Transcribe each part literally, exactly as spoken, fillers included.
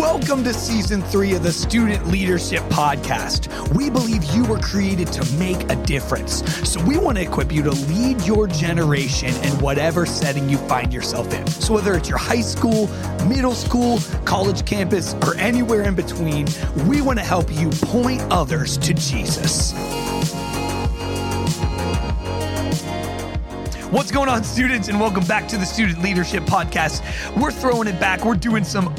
Welcome to season three of the Student Leadership Podcast. We believe you were created to make a difference. So we want to equip you to lead your generation in whatever setting you find yourself in. So whether it's your high school, middle school, college campus, or anywhere in between, we want to help you point others to Jesus. What's going on, students, and welcome back to the Student Leadership Podcast. We're throwing it back. We're doing some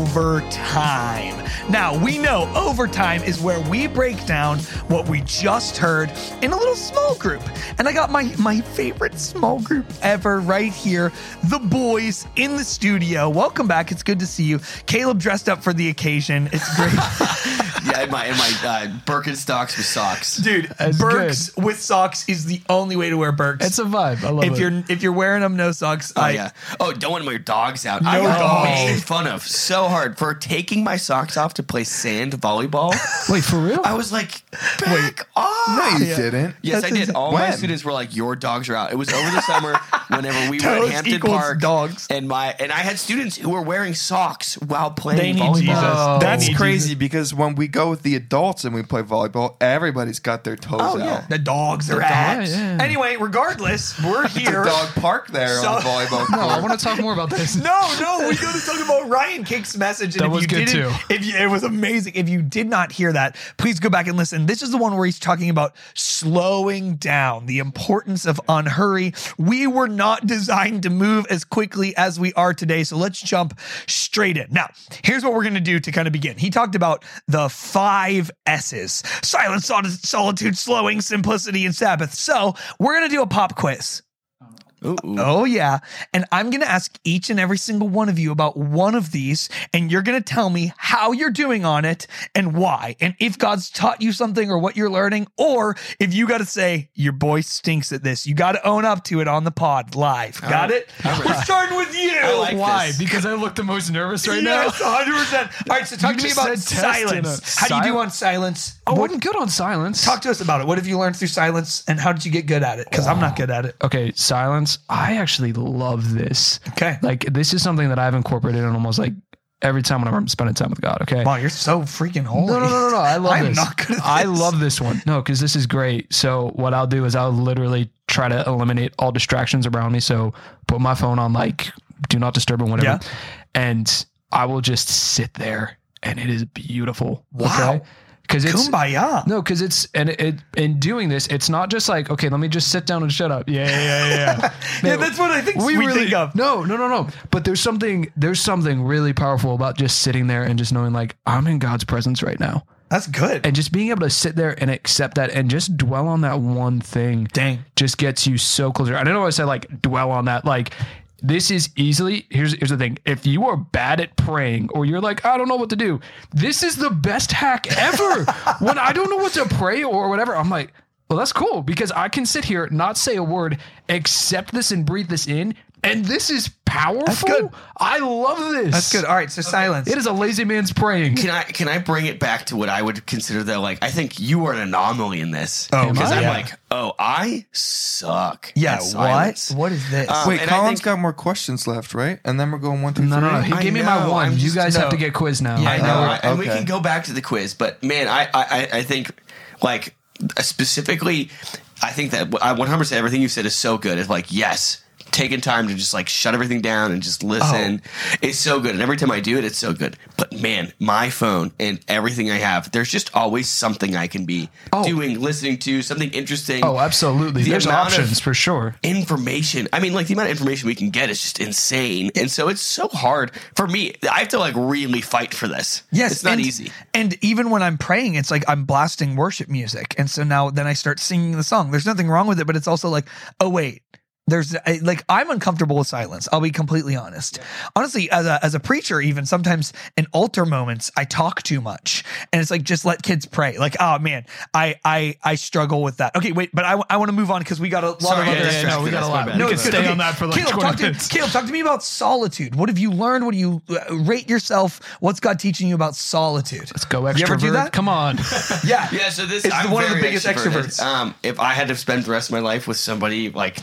overtime. Now, we know overtime is where we break down what we just heard in a little small group. And I got my, my favorite small group ever right here, the boys in the studio. Welcome back. It's good to see you. Caleb dressed up for the occasion. It's great. Yeah, in my, in my uh, Birkenstocks with socks. Dude, That's Birks good. with socks is the only way to wear Birks. It's a vibe. I love if it. you're if you're wearing them, no socks. Oh, I, yeah. Oh, don't want to wear dogs out. No I got dogs. made fun of so hard for taking my socks off to play sand volleyball. Wait, for real? I was like, back off. No, you Yeah. didn't. Yes, That's I did. insane. All my When? students were like, your dogs are out. It was over the summer whenever we were Toes at Hampton equals Park. dogs. And my and I had students who were wearing socks while They playing need volleyball. Jesus. Oh. They That's need crazy Jesus. because when we go with the adults and we play volleyball, everybody's got their toes Oh, out. yeah. The dogs are The at. dogs, yeah. Anyway, regardless, we're It's a here. dog park there So- on the volleyball no, I court. want to talk more about this. No, no, we got to talk about Ryan Cake's message. And That if was you good, didn't, too. If you, it was amazing. If you did not hear that, please go back and listen. This is the one where he's talking about slowing down, the importance of unhurry. We were not designed to move as quickly as we are today. So let's jump straight in. Now, here's what we're going to do to kind of begin. He talked about the five S's: silence, sol- solitude, slowing, simplicity, and Sabbath. So we're going to do a pop quiz. Ooh. Oh, yeah. And I'm going to ask each and every single one of you about one of these, and you're going to tell me how you're doing on it and why. And if God's taught you something or what you're learning, or if you got to say, your boy stinks at this, you got to own up to it on the pod live. All got right. it? We're starting with you. I like Why? this. Because I look the most nervous right Yes, now. one hundred percent. All right, so talk You to me just about said test in silence. a How do you do sil- on silence? Oh, What- I'm good on silence. talk to us about it. What have you learned through silence, and how did you get good at it? Because I'm not good at it. Okay, silence. I actually love this. Okay. Like, this is something that I've incorporated in almost like every time whenever I'm spending time with God. Okay. Wow, you're so freaking holy. No, no, no, no, no. I love I'm this. not good at I this. love this one. No, because this is great. So what I'll do is I'll literally try to eliminate all distractions around me. So put my phone on like do not disturb or whatever. Yeah. And I will just sit there and it is beautiful. Wow. Okay? Because it's Kumbaya. no, because it's and it, it in doing this, it's not just like, okay, let me just sit down and shut up. Yeah, yeah, yeah, yeah. Yeah, that's what I think we, really think of. No, no, no, no. But there's something there's something really powerful about just sitting there and just knowing like I'm in God's presence right now. That's good. And just being able to sit there and accept that and just dwell on that one thing Dang. just gets you so closer. I don't know why I said like dwell on that. Like this is easily, here's here's the thing. If you are bad at praying or you're like, I don't know what to do, this is the best hack ever. When I don't know what to pray or whatever, I'm like, well, that's cool because I can sit here, not say a word, accept this and breathe this in. And this is powerful. That's good. I love this. That's good. All right, so silence. It is a lazy man's praying. Can I can I bring it back to what I would consider though? Like I think you are an anomaly in this. Oh, because am I? I'm Yeah. like, oh, I suck. Yeah, at what? silence. What is this? Um, Wait, and I Colin's think- got more questions left, right? And then we're going one through No, no, no. three? He I gave me my know, one. I'm You just- guys no. have to get quizzed now. I know, Oh, right? and we okay. can go back to the quiz, but man, I I, I think like specifically, I think that I one hundred percent everything you said is so good. It's like yes. Taking time to just like shut everything down and just listen is so good. And every time I do it, it's so good. But man, my phone and everything I have, there's just always something I can be Oh. doing, listening to, something interesting. Oh, absolutely. The There's amount of- options for sure. Information. I mean, like the amount of information we can get is just insane. And so it's so hard for me. I have to like really fight for this. Yes, It's not and, easy. And even when I'm praying, it's like I'm blasting worship music. And so now then I start singing the song. There's nothing wrong with it, but it's also like, oh, wait. There's I, like I'm uncomfortable with silence. I'll be completely honest. Honestly, as a as a preacher, even sometimes in altar moments, I talk too much, and it's like just let kids pray. Like, oh man, I I I struggle with that. Okay, wait, but I, I want to move on because we got a lot Sorry, of yeah, other yeah, stuff. no, we got a lot. No, We it's can good. stay Okay. on that for like Caleb, twenty talk to, minutes. Caleb, talk to me about solitude. What have you learned? What do you uh, rate yourself? What's God teaching you about solitude? Let's go extrovert. You ever do that? Come on. Yeah, Yeah, so this It's I'm one of the very biggest extroverted. extroverts. Um, if I had to spend the rest of my life with somebody like tied to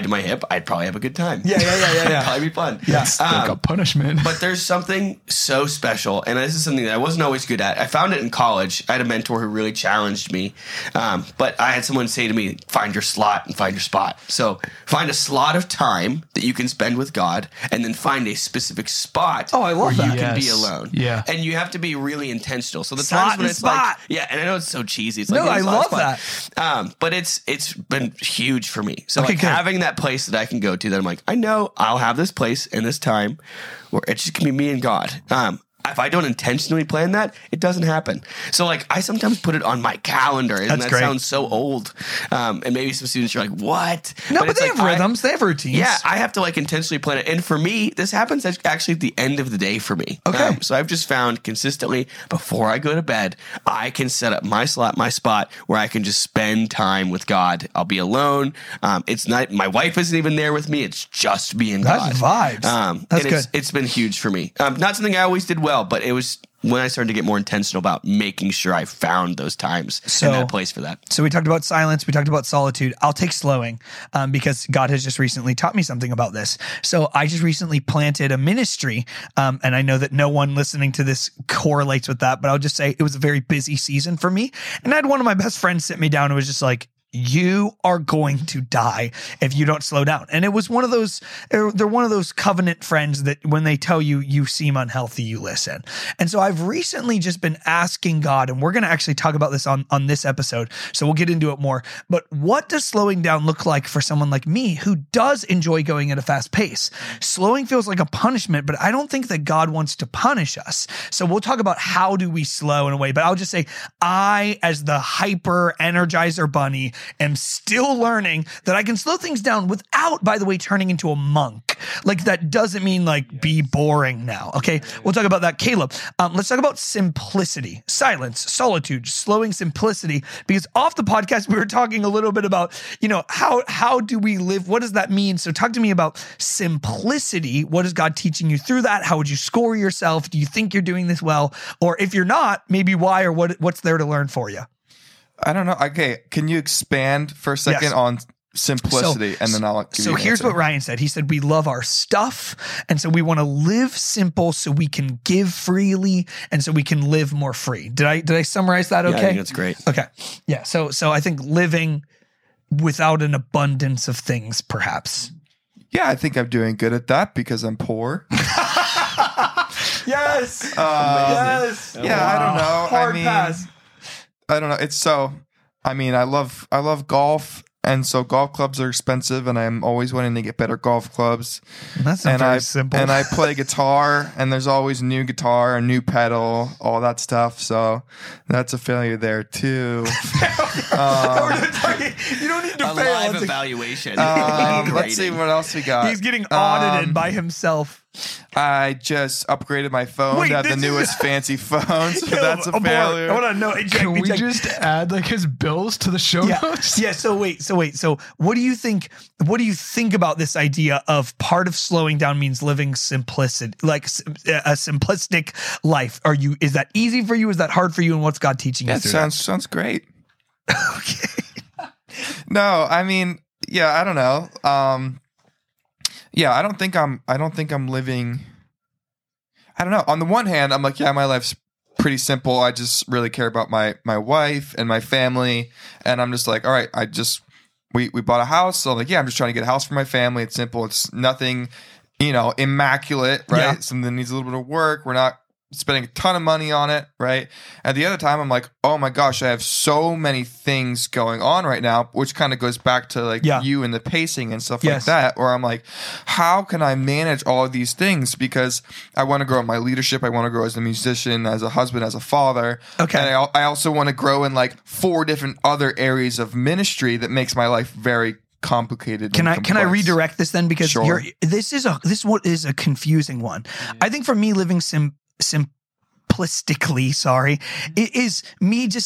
to my hip, I'd probably have a good time. Yeah, yeah, yeah, yeah, yeah. It'd probably be fun. Yeah. It's like a punishment. But there's something so special, and this is something that I wasn't always good at. I found it in college. I had a mentor who really challenged me, um, but I had someone say to me, find your slot and find your spot. So find a slot of time that you can spend with God, and then find a specific spot Oh, I love where that. you can be Yes. alone. Yeah. And you have to be really intentional. So the Slot times when and it's spot. like, yeah, and I know it's so cheesy. It's like, No, yeah, I slot, love spot. Um, but it's it's been huge for me. So Okay, like good. having that place that I can go to that I'm like, I know I'll have this place and this time where it just can be me and God. Um, if I don't intentionally plan that, it doesn't happen. So like I sometimes put it on my calendar, and That's that great. sounds so old. Um, and maybe some students are like, "What?" No, but, it's they like have I- rhythms. they have routines. yeah, I have to like intentionally plan it. And for me, this happens at- actually at the end of the day for me. Okay. Um, so I've just found consistently before I go to bed, I can set up my slot, my spot where I can just spend time with God. I'll be alone. Um, it's not, my wife isn't even there with me. It's just me and That's God. vibes. Um, That's and it's, good. it's been huge for me. Um, not something I always did well, but it was when I started to get more intentional about making sure I found those times So- and that place for that. So we talked about silence. We talked about solitude. I'll take slowing um, because God has just recently taught me something about this. So I just recently planted a ministry, um, and I know that no one listening to this correlates with that, but I'll just say it was a very busy season for me. And I had one of my best friends sit me down and was just like, you are going to die if you don't slow down. And it was one of those, they're they're one of those covenant friends that when they tell you you seem unhealthy, you listen. And so I've recently just been asking God, and we're going to actually talk about this on, on this episode. So we'll get into it more. But what does slowing down look like for someone like me who does enjoy going at a fast pace? Slowing feels like a punishment, but I don't think that God wants to punish us. So we'll talk about how do we slow in a way, but I'll just say I, as the hyper energizer bunny, am still learning that I can slow things down without, by the way, turning into a monk. Like that doesn't mean like be boring now. Okay. We'll talk about that. Caleb, um, let's talk about simplicity, silence, solitude, slowing simplicity, because off the podcast, we were talking a little bit about, you know, how, how do we live? What does that mean? So talk to me about simplicity. What is God teaching you through that? How would you score yourself? Do you think you're doing this well? Or if you're not, maybe why, or what, what's there to learn for you? I don't know. Okay, can you expand for a second Yes. on simplicity, So- and then I'll give So you an here's answer. what Ryan said. He said, we love our stuff. And so we want to live simple so we can give freely. And so we can live more free. Did I, did I summarize that? Yeah, Okay. I think that's great. Okay. Yeah. So, so I think living without an abundance of things, perhaps. Yeah, I think I'm doing good at that because I'm poor. Yes. Uh, yes. yeah, I don't know. Hard I mean, pass. I don't know. It's so. I mean, I love I love golf, and so golf clubs are expensive, and I'm always wanting to get better golf clubs. That's not and very I simple. and I play guitar, and there's always new guitar, a new pedal, all that stuff. So that's a failure there too. um, you don't need to A fail. live It's a- evaluation. um, Live let's see grading. what else we got. He's getting audited Um, by himself. I just upgraded my phone Wait, to have the this is- newest fancy phone, so that's a Abort. failure. Hold on, no. eject, Can we eject. just add like his bills to the show yeah. notes? Yeah. So wait, so wait. So what do you think? What do you think about this idea of part of slowing down means living simplicity, like s- a simplistic life? Are you? Is that easy for you? Is that hard for you? And what's God teaching you That through sounds sounds great. No, I mean, yeah, I don't know. Um, yeah, I don't think I'm. I don't think I'm living. I don't know. On the one hand, I'm like, yeah, my life's pretty simple. I just really care about my my wife and my family, and I'm just like, all right, I just we we bought a house, so I'm like, yeah, I'm just trying to get a house for my family. It's simple. It's nothing, you know, immaculate, right? Yeah. Something that needs a little bit of work. We're not spending a ton of money on it, right? At the other time, I'm like, oh my gosh, I have so many things going on right now, which kind of goes back to like Yeah. you and the pacing and stuff Yes. like that, where I'm like, how can I manage all of these things? Because I want to grow in my leadership. I want to grow as a musician, as a husband, as a father. Okay. And I, al- I also want to grow in like four different other areas of ministry that makes my life very complicated. Can I and can I complex. redirect this then, because Sure. you're this is a this what is a confusing one. I think for me living sim simplistically, sorry, it is me just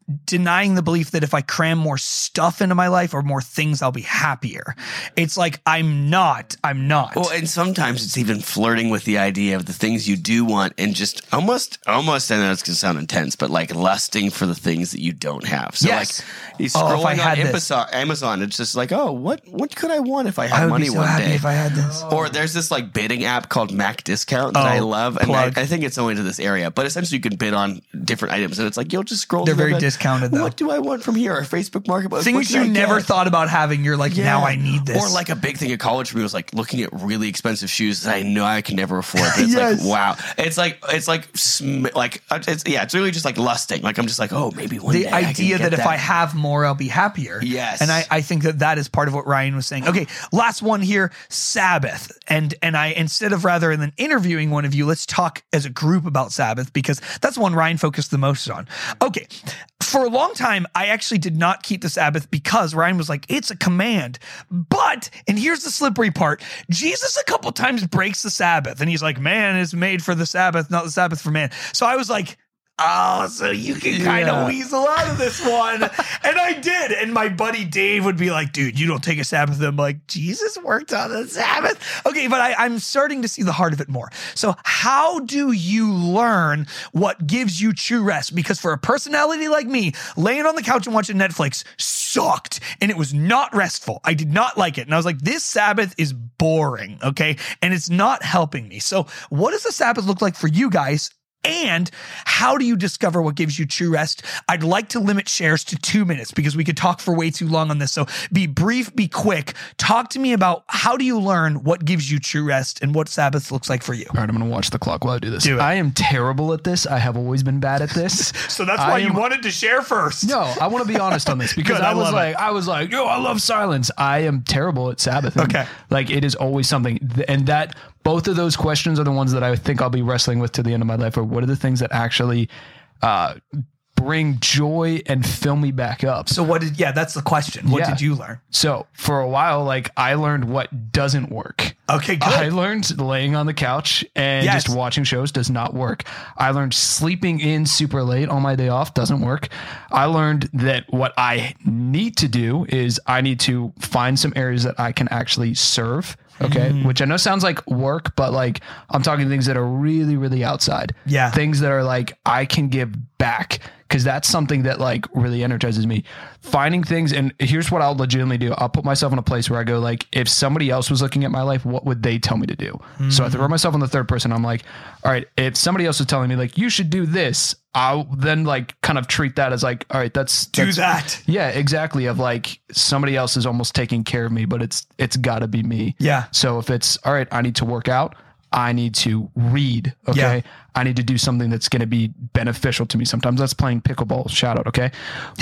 denying the belief that if I cram more stuff into my life or more things, I'll be happier. It's like, I'm not, I'm not. Well, and sometimes it's even flirting with the idea of the things you do want and just almost, almost, I know it's going to sound intense, but like lusting for the things that you don't have. So Yes. like he's Oh, if I scrolling had on this. Amazon, Amazon, it's just like, oh, what, what could I want if I I had would money be so one happy day? if I had this. Or there's this like bidding app called Mac Discount that Oh, I love. And I, plug. I think it's only to this area, but essentially you can bid on different items. And it's like, you'll just scroll. They're through very them and, discounted, though. What do I want from here? Or Facebook Marketplace? What Things should you I never get? thought about having, you're like, now I need this. Or like a big thing at college for me was like looking at really expensive shoes that I know I can never afford. But it's Yes. like, wow. It's like, it's like, sm- like, uh, it's, yeah, it's really just like lusting. Like, I'm just like, oh, maybe one the day I can idea get that if I have more, I'll be happier. Yes. And I, I think that that is part of what Ryan was saying. Okay, last one here, Sabbath. And and I, instead of rather than interviewing one of you, let's talk as a group about Sabbath, because that's one Ryan focused the most on. Okay, for a long time, I actually did not keep the Sabbath because Ryan was like, it's a command. But, and here's the slippery part, Jesus a couple times breaks the Sabbath. And he's like, man is made for the Sabbath, not the Sabbath for man. So I was like, oh, so you can kind of Yeah. weasel out of this one. And I did. And my buddy Dave would be like, dude, you don't take a Sabbath. And I'm like, Jesus worked on the Sabbath. Okay, but I, I'm starting to see the heart of it more. So how do you learn what gives you true rest? Because for a personality like me, laying on the couch and watching Netflix sucked. And it was not restful. I did not like it. And I was like, this Sabbath is boring, okay? And it's not helping me. So what does the Sabbath look like for you guys? And how do you discover what gives you true rest? I'd like to limit shares to two minutes because we could talk for way too long on this. So be brief, be quick. Talk to me about how do you learn what gives you true rest and what Sabbath looks like for you. All right, I'm going to watch the clock while I do this. Do it. I am terrible at this. I have always been bad at this. So that's I why you am- wanted to share first. No, I want to be honest on this because Good, I I was love like, I was like, yo, I love silence. I am terrible at Sabbath. And, Okay. like it is always something, and that both of those questions are the ones that I think I'll be wrestling with to the end of my life. Or what are the things that actually uh, bring joy and fill me back up? So what did, yeah, that's the question. What Yeah. did you learn? So for a while, like I learned what doesn't work. Okay, good. I learned laying on the couch and Yes. just watching shows does not work. I learned sleeping in super late on my day off doesn't work. I learned that what I need to do is I need to find some areas that I can actually serve. Okay. Mm. Which I know sounds like work, but like I'm talking things that are really, really outside. Yeah. Things that are like I can give back. Cause that's something that like really energizes me. Finding things, and here's what I'll legitimately do. I'll put myself in a place where I go like, if somebody else was looking at my life, what would they tell me to do? So I throw myself in the third person. I'm like, all right, if somebody else was telling me like, you should do this, I'll then like kind of treat that as like, all right, that's Do that's- that. Yeah, exactly. Of like somebody else is almost taking care of me, but it's it's gotta be me. Yeah. So if it's all right, I need to work out, I need to read. Okay. Yeah. I need to do something that's going to be beneficial to me. Sometimes that's playing pickleball. Shout out. Okay.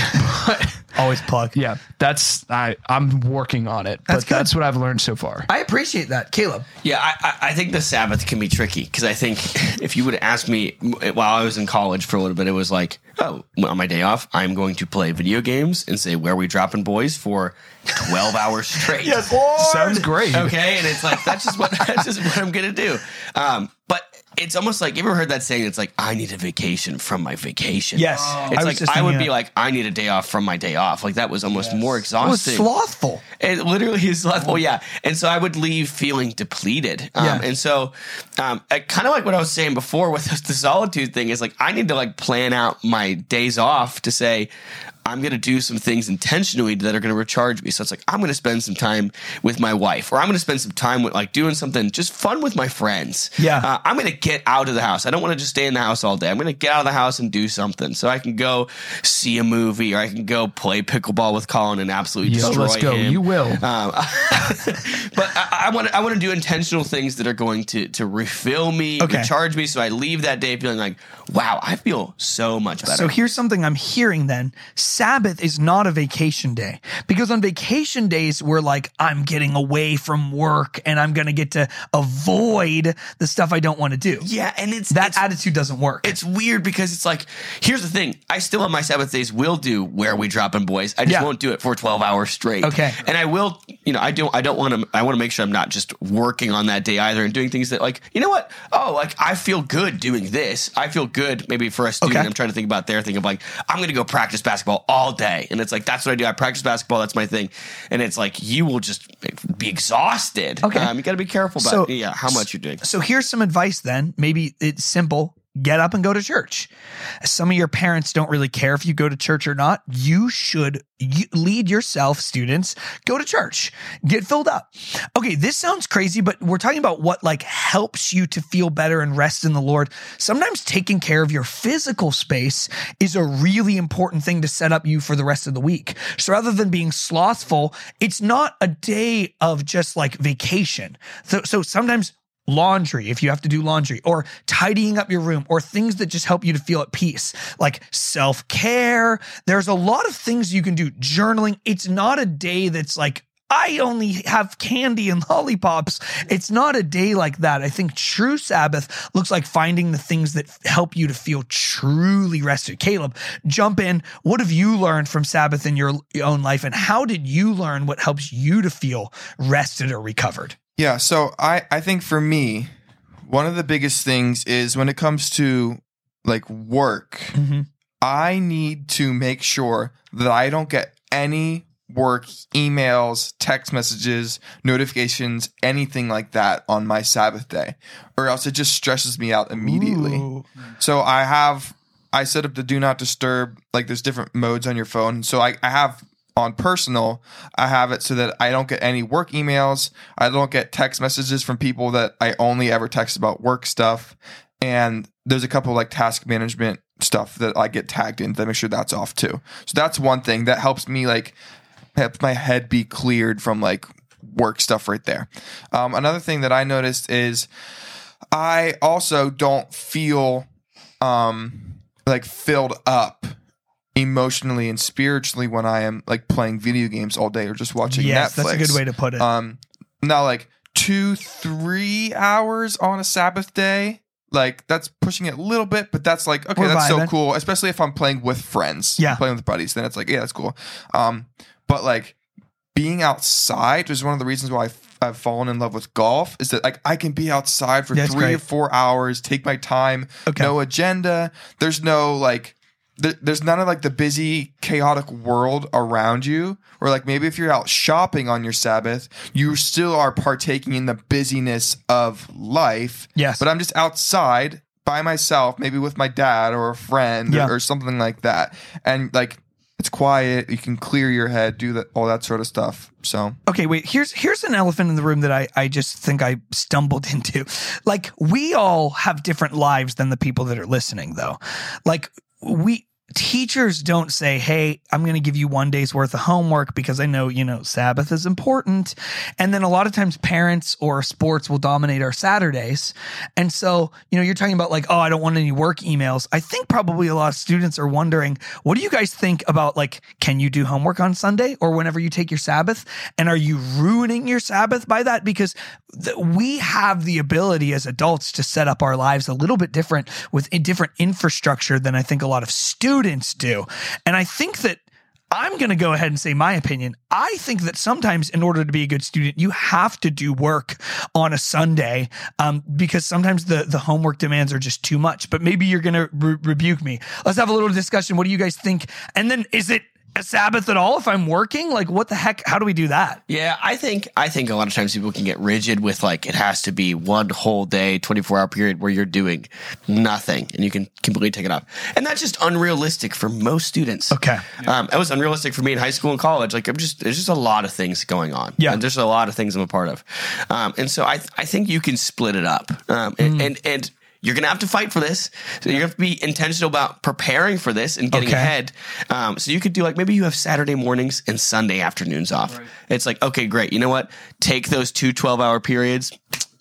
But, Always plug. yeah, that's, I, I'm working on it, That's but good. that's what I've learned so far. I appreciate that. Caleb. Yeah, I, I I think the Sabbath can be tricky because I think if you would have asked me while I was in college for a little bit, it was like, oh, on my day off, I'm going to play video games and say, where are we dropping boys for twelve hours straight? Lord. Sounds great. Okay, and it's like that's just what that's just what I'm gonna do. Um, but it's almost like, you ever heard that saying? It's like, I need a vacation from my vacation. Yes. It's I was like just I would thinking be that. like, I need a day off from my day off. Like that was almost more It was exhausting. slothful. It literally is slothful, yeah. And so I would leave feeling depleted. Um, Yeah. And so, um, kind of like what I was saying before with the solitude thing is like, I need to like plan out my days off to say, I'm going to do some things intentionally that are going to recharge me. So it's like, I'm going to spend some time with my wife, or I'm going to spend some time with like doing something just fun with my friends. Yeah. Uh, I'm going to get out of the house. I don't want to just stay in the house all day. I'm going to get out of the house and do something so I can go see a movie, or I can go play pickleball with Colin and absolutely Yo, destroy let's go. him. You will. Um, but I want to I want to do intentional things that are going to to refill me, Okay. recharge me, so I leave that day feeling like, wow, I feel so much better. So here's something I'm hearing then. Sabbath is not a vacation day, because on vacation days, we're like, I'm getting away from work and I'm going to get to avoid the stuff I don't want to do. Yeah, and it's That it's, attitude doesn't work. it's weird because it's like, here's the thing. I still on my Sabbath days will do Where We Dropping Boys. I just Yeah. won't do it for twelve hours straight. Okay. And I will, you know, I don't I don't want to I want to make sure I'm not just working on that day either and doing things that like, you know what? Oh, like I feel good doing this. I feel good maybe for a student. Okay. I'm trying to think about their thing of like, I'm going to go practice basketball all day. And it's like, that's what I do. I practice basketball. That's my thing. And it's like, you will just be exhausted. Okay. Um, you got to be careful about So- yeah, how much you're doing. So here's some advice then. Maybe it's simple. Get up and go to church. Some of your parents don't really care if you go to church or not. You should you lead yourself, students. Go to church. Get filled up. Okay, this sounds crazy, but we're talking about what like helps you to feel better and rest in the Lord. Sometimes taking care of your physical space is a really important thing to set up you for the rest of the week. So rather than being slothful, it's not a day of just like vacation. So, so sometimes laundry, if you have to do laundry, or tidying up your room, or things that just help you to feel at peace, like self-care. There's a lot of things you can do. Journaling. It's not a day that's like, I only have candy and lollipops. It's not a day like that. I think true Sabbath looks like finding the things that help you to feel truly rested. Caleb, jump in. What have you learned from Sabbath in your own life? And how did you learn what helps you to feel rested or recovered? Yeah, so I, I think for me, one of the biggest things is when it comes to like work, Mm-hmm. I need to make sure that I don't get any work emails, text messages, notifications, anything like that on my Sabbath day, or else it just stresses me out immediately. Ooh. So I have, I set up the do not disturb, like there's different modes on your phone. So I, I have on personal, I have it so that I don't get any work emails. I don't get text messages from people that I only ever text about work stuff. And there's a couple like task management stuff that I get tagged in to make sure that's off too. So that's one thing that helps me like helps my head be cleared from like work stuff right there. Um, another thing that I noticed is I also don't feel um, like filled up emotionally and spiritually when I am like playing video games all day or just watching Yes, Netflix. that's a good way to put it. Um, now like two, three hours on a Sabbath day, like that's pushing it a little bit, but that's like, okay, We're that's so vibing. cool. Especially if I'm playing with friends, Yeah. playing with buddies, then it's like, yeah, that's cool. Um, but like being outside is one of the reasons why I've, I've fallen in love with golf is that like I can be outside for That's three great. or four hours, take my time, Okay. no agenda. There's no like, th- there's none of like the busy, chaotic world around you. Or like maybe if you're out shopping on your Sabbath, you still are partaking in the busyness of life. Yes. But I'm just outside by myself, maybe with my dad or a friend Yeah. or, or something like that. And like it's quiet, you can clear your head, do that, all that sort of stuff. So Okay, wait, here's here's an elephant in the room that I, I just think I stumbled into. Like, we all have different lives than the people that are listening, though. Like, we teachers don't say, hey, I'm going to give you one day's worth of homework because I know, you know, Sabbath is important. And then a lot of times parents or sports will dominate our Saturdays. And so, you know, you're talking about like, oh, I don't want any work emails. I think probably a lot of students are wondering, what do you guys think about like, can you do homework on Sunday or whenever you take your Sabbath? And are you ruining your Sabbath by that? Because th- we have the ability as adults to set up our lives a little bit different with a different infrastructure than I think a lot of students do. And I think that I'm going to go ahead and say my opinion. I think that sometimes in order to be a good student, you have to do work on a Sunday um, because sometimes the, the homework demands are just too much. But maybe you're going to re- rebuke me. Let's have a little discussion. What do you guys think? And then is it a Sabbath at all if I'm working? Like, what the heck? How do we do that? Yeah, I think I think a lot of times people can get rigid with like it has to be one whole day, twenty-four hour period where you're doing nothing and you can completely take it off. And that's just unrealistic for most students. Okay. Um, it was unrealistic for me in high school and college. Like I'm just there's just a lot of things going on. Yeah. And there's a lot of things I'm a part of. Um, and so I I think you can split it up. Um, and, Mm. and and you're going to have to fight for this. So you have to be intentional about preparing for this and getting Okay. ahead. Um, so you could do like, maybe you have Saturday mornings and Sunday afternoons off. It's like, okay, great. You know what? Take those two twelve hour periods,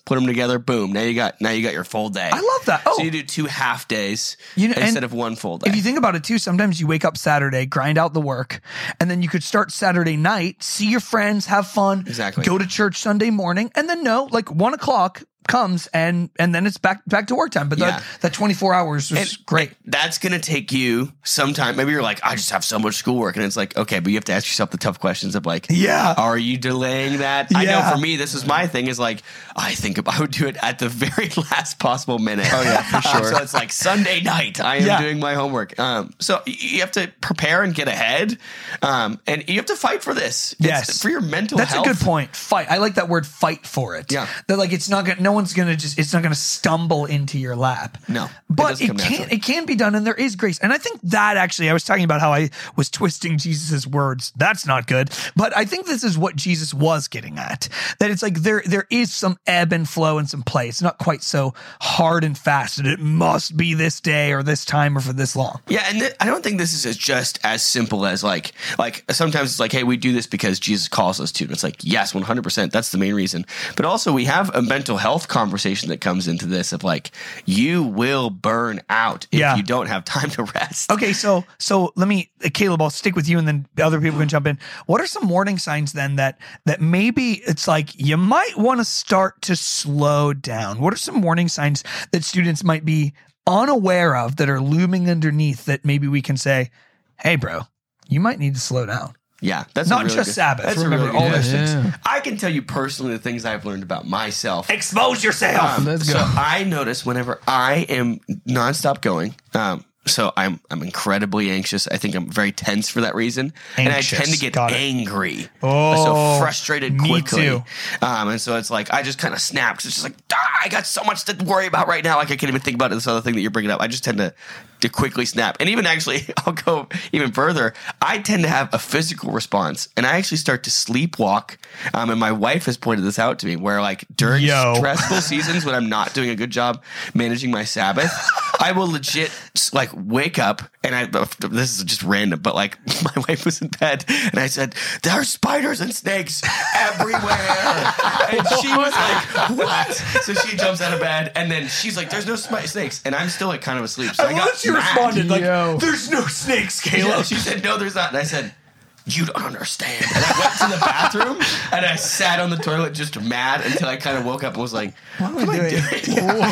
put them together. Boom. Now you got now you got your full day. I love that. Oh, So you do two half days You know, and instead of one full day. if you think about it too, sometimes you wake up Saturday, grind out the work, and then you could start Saturday night, see your friends, have fun, Exactly. go to church Sunday morning, and then no, like one o'clock comes and and then it's back back to work time. But Yeah. that that twenty-four hours was And great. That's going to take you some time. Maybe you're like, I just have so much schoolwork. And it's like, okay, but you have to ask yourself the tough questions of like, Yeah. are you delaying that? I know Yeah. for me, this is my thing is like, I think I would do it at the very last possible minute. Oh, yeah, for Um, sure. so it's like Sunday night, I am Yeah. doing my homework. Um, so y- you have to prepare and get ahead. Um, and you have to fight for this. It's Yes. for your mental That's health. a good point. Fight. I like that word fight for it. Yeah. That like it's not gonna no one's gonna just it's not gonna stumble into your lap. No, it But doesn't it, come can naturally. it can be done and there is grace. And I think that actually I was talking about how I was twisting Jesus's words. That's not good. But I think this is what Jesus was getting at. That it's like there there is some ebb and flow and some play. It's not quite so hard and fast that it must be this day or this time or for this long. Yeah, and th- I don't think this is as just as simple as like like sometimes it's like, hey, we do this because Jesus calls us to. And it's like, yes, one hundred percent. That's the main reason. But also we have a mental health conversation that comes into this of like, you will burn out if Yeah. you don't have time to rest. Okay, so so let me, uh, Caleb, I'll stick with you, and then other people can jump in. What are some warning signs then that that maybe it's like you might want to start to slow down? What are some warning signs that students might be unaware of that are looming underneath that maybe we can say, "Hey, bro, you might need to slow down." Yeah, that's a Not really just good- Sabbath. That's a Remember really all good- those things. Yeah. I can tell you personally the things I've learned about myself. Expose yourself. Um, Let's go. So I notice whenever I am nonstop going, um, so I'm I'm incredibly anxious. I think I'm very tense for that reason, and I Anxious. tend to get Got it. angry. Oh, so frustrated me quickly. too. Um, and so it's like I just kind of snap because it's just like ah, I got so much to worry about right now. Like I can't even think about this other thing that you're bringing up. I just tend to to quickly snap. And even actually, I'll go even further. I tend to have a physical response, and I actually start to sleepwalk. Um, and my wife has pointed this out to me, where like during Yo. stressful seasons when I'm not doing a good job managing my Sabbath, I will legit like wake up and I. This is just random, but like my wife was in bed and I said, "There are spiders and snakes everywhere," and she was like, "What?" So she jumps out of bed and then she's like, "There's no sp- snakes," and I'm still like kind of asleep. So I, I got love that you mad. responded like, Yo. "There's no snakes, Yeah, Caleb." she said, "No, there's not," and I said, "You don't understand." And I went to the bathroom and I sat on the toilet just mad until I kind of woke up and was like, "What am I doing?"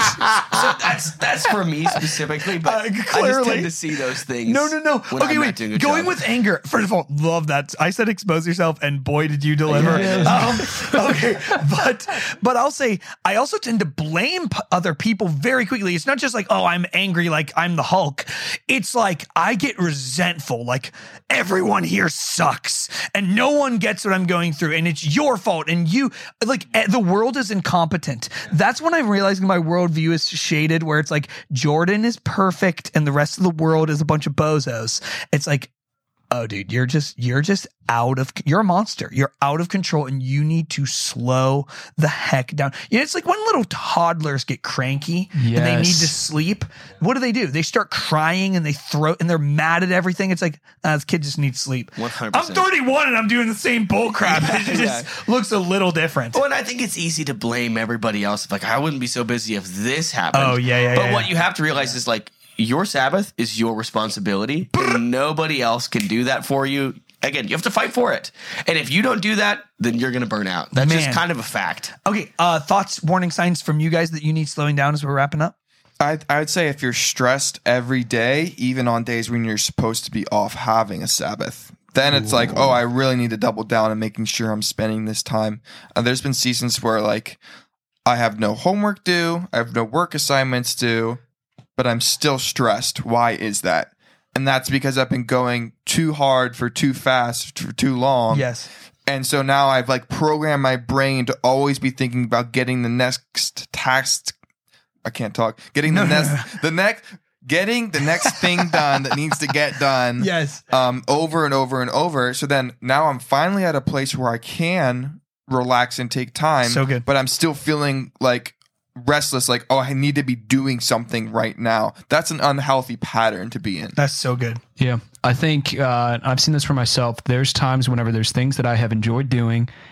So that's that's for me specifically, but Uh, I just clearly. tend to see those things. No, no, no. when Okay, I'm wait. not doing a good Going job. with anger. First of all, love that. I said expose yourself, and boy, did you deliver. Um, okay, but but I'll say I also tend to blame p- other people very quickly. It's not just like, oh, I'm angry, like I'm the Hulk. It's like I get resentful, like everyone here sucks, and no one gets what I'm going through, and it's your fault, and you like eh, the world is incompetent. That's when I'm realizing my worldview is shaded, where it's like Jordan is perfect and the rest of the world is a bunch of bozos. It's like, oh, dude, you're just you're just out of you're a monster. You're out of control, and you need to slow the heck down. You know, it's like when little toddlers get cranky and they need Yes. to sleep. What do they do? They start crying and they throw and they're mad at everything. It's like, ah, this kid just needs sleep. one hundred I'm percent. thirty-one and I'm doing the same bull crap. It just Yeah. looks a little different. Well, and I think it's easy to blame everybody else. Like, I wouldn't be so busy if this happened. Oh, yeah, yeah, But yeah, what yeah. you have to realize is, like, your Sabbath is your responsibility, and nobody else can do that for you. Again, you have to fight for it. And if you don't do that, then you're going to burn out. That's Man. just kind of a fact. Okay, uh, thoughts, warning signs from you guys that you need slowing down as we're wrapping up? I I would say if you're stressed every day, even on days when you're supposed to be off having a Sabbath, then it's like, oh, I really need to double down on making sure I'm spending this time. Uh, there's been seasons where like I have no homework due, I have no work assignments due, but I'm still stressed. Why is that? And that's because I've been going too hard for too fast for too long. Yes. And so now I've like programmed my brain to always be thinking about getting the next task. I can't talk. Getting the No, no, next, the next, getting the next thing done that needs to get done. Yes. Um, over and over and over. So then now I'm finally at a place where I can relax and take time. So good. But I'm still feeling like restless. Like, oh, I need to be doing something right now. That's an unhealthy pattern to be in. That's so good. Yeah, I think uh, I've seen this for myself. There's times whenever there's things that I have enjoyed doing,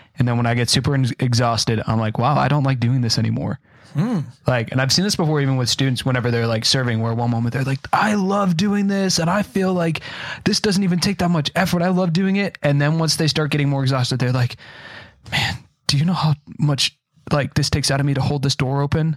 And then when I get super ex- exhausted, I'm like, wow, I don't like doing this anymore. Mm. Like, and I've seen this before, even with students, whenever they're like serving, where one moment they're like, I love doing this. And I feel like this doesn't even take that much effort. I love doing it. And then once they start getting more exhausted, they're like, man, do you know how much like this takes out of me to hold this door open?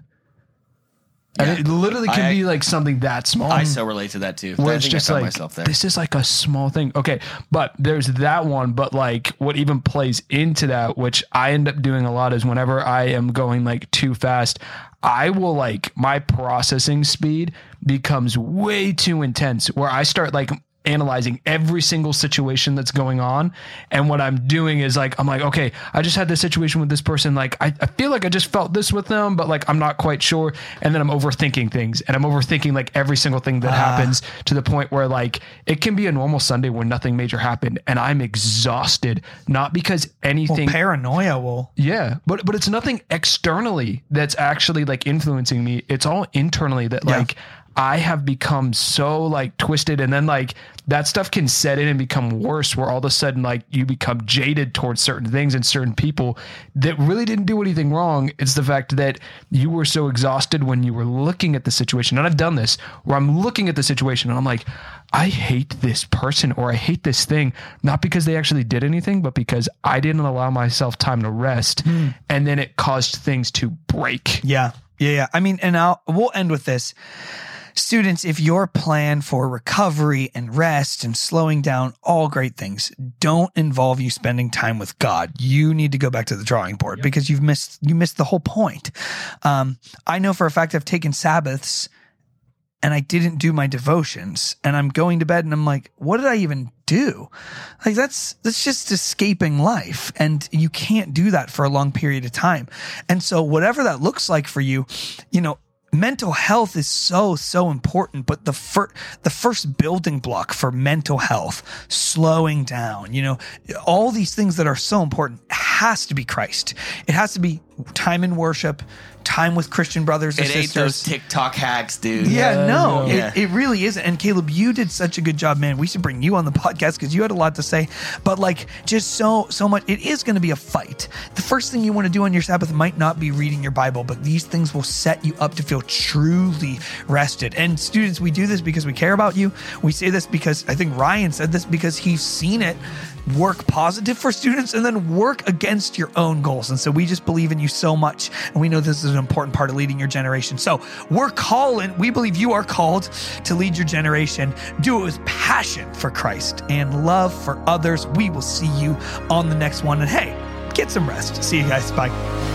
And Yeah. it literally can I- be like something that small. I so relate to that too. where I it's think just I found like, myself there. this is like a small thing. Okay. But there's that one. But like what even plays into that, which I end up doing a lot, is whenever I am going like too fast, I will like my processing speed becomes way too intense where I start like analyzing every single situation that's going on. And what I'm doing is like, I'm like, okay, I just had this situation with this person. Like, I, I feel like I just felt this with them, but like, I'm not quite sure. And then I'm overthinking things and I'm overthinking like every single thing that happens to the point where like, it can be a normal Sunday when nothing major happened and I'm exhausted, not because Well, anything. paranoia will. Yeah, but but it's nothing externally that's actually like influencing me. It's all internally that Yeah. like I have become so like twisted, and then like that stuff can set in and become worse where all of a sudden like you become jaded towards certain things and certain people that really didn't do anything wrong. It's the fact that you were so exhausted when you were looking at the situation. And I've done this where I'm looking at the situation and I'm like, I hate this person or I hate this thing, not because they actually did anything, but because I didn't allow myself time to rest. And then it caused things to break. Yeah. Yeah. Yeah. I mean, and I'll, we'll end with this. Students, if your plan for recovery and rest and slowing down, all great things, don't involve you spending time with God. You need to go back to the drawing board because you've missed, you missed the whole point. Um, I know for a fact I've taken Sabbaths and I didn't do my devotions and I'm going to bed and I'm like, what did I even do? Like that's, that's just escaping life. And you can't do that for a long period of time. And so whatever that looks like for you, you know, mental health is so, so important, but the first, the first building block for mental health, slowing down, you know, all these things that are so important has to be Christ. It has to be time in worship, time with Christian brothers and It ain't sisters. those TikTok hacks, dude. Yeah, Yeah, no, no. It, Yeah. it really isn't. And Caleb, you did such a good job, man. We should bring you on the podcast because you had a lot to say. But like, just so so much, it is going to be a fight. The first thing you want to do on your Sabbath might not be reading your Bible, but these things will set you up to feel truly rested. And students, we do this because we care about you. We say this because I think Ryan said this because he's seen it work positive for students and then work against your own goals. And so we just believe in you so much. And we know this is an important part of leading your generation. So we're calling, we believe you are called to lead your generation. Do it with passion for Christ and love for others. We will see you on the next one. And hey, get some rest. See you guys. Bye.